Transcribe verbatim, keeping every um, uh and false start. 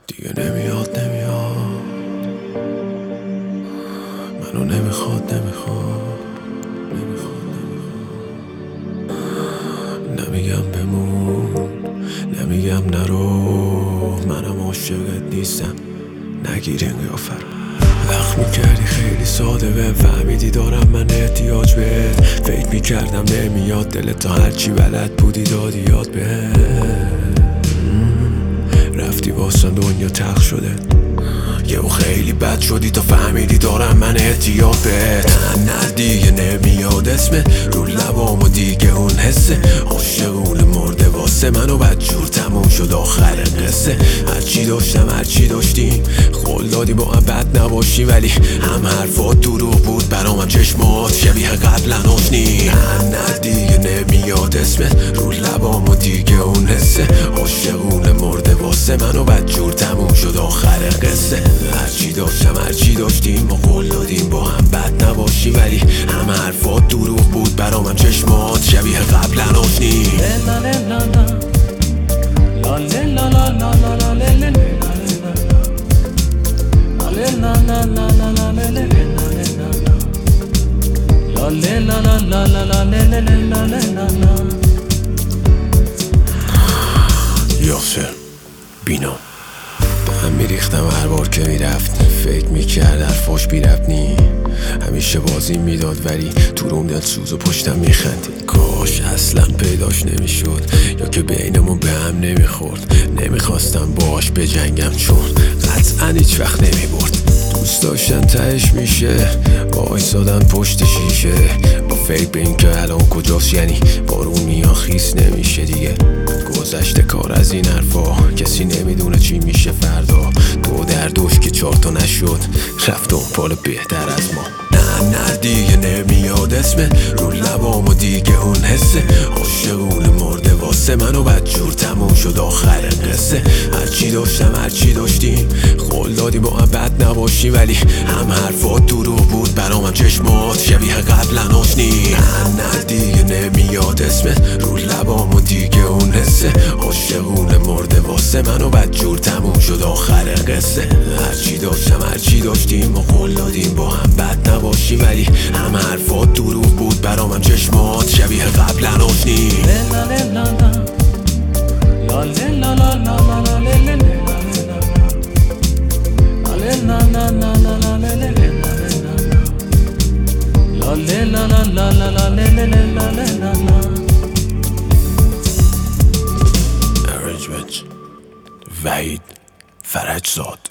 دیگه نمیاد نمیاد منو نمیخواد نمیخواد نمیخواد نمیخواد نمیگم بمون نمیگم نرو منم عاشقت نیستم نگیر این قیافه رو وقت میکردی خیلی ساده بهم فهمیدی دارم من احتیاج بهت فکر میکردم نمیاد دلت تا هرچی بلد بودی دادی یاد بهت رفتی واسم دنیا تلخ شده یهو خیلی بد شدی تا فهمیدی دارم من احتیاج بهت نه دیگه نمیاد اسمت رو لبام و دیگه اون حسه عاشقونه مرده واسه منو بدجور تموم شد آخر قصه هرچی داشتم هرچی داشتیم قول دادی با هم بد نباشی ولی هم حرفات دروغ بود برام هم چشمات شبیه قبلا آشنی نه دیگه نمیاد اسمت رو لبام و دیگه اون حسه عاشقونه مرده واسه منو بدجور تموم شد آخر قصه هرچی داشتم هرچی داشتیم ما قول دادیم با هم بد نباشی ولی هم حرفات دروغ بود برام هم چشمات شبیه قبلا آشنی یاسر بینا به هم میریختم هر بار که میرفت فکر میکرد حرفاش بی ربط نی همیشه بازی میداد ولی تو روم دل سوز و پشتم میخندید کاش اصلا پیداش نمیشد یا که بینمون به هم نمیخورد نمیخواستم باش بجنگم چون قطعا هیچ وقت نمیبرد دوست داشتن تهش میشه با ایستادن پشت شیشه با فکر به این که الان کجاست یعنی بارون میان خیس نمیشه دیگه گذشته کار از این حرفا کسی نمیدونه چی میشه فردا دو در دوش که چهار تا نشد رفت دنبال بهتر از ما نه نه دیگه نمیاد اسمت رو لبام و دیگه اون حسه عاشقونه مرده واسه منو بدجور تموم شد آخر قصه هرچی داشتم هرچی داشتیم قول دادی با هم بد نباشی ولی هم حرفات دروغ بود برام هم چشمات شبیه قبلا آشنی نه نه دیگه نمیاد اسمت رو لبام و دیگه اون حسه عاشقونه مرده واسه منو بدجور تموم شد آخر قصه هرچی داشتم هرچی داشتیم ما قول دادیم با هم بد نباشی ولی هم حرفات دروغ بود برام هم چشمات شبیه قبلا آشنی Arrangement وحید فرجزاد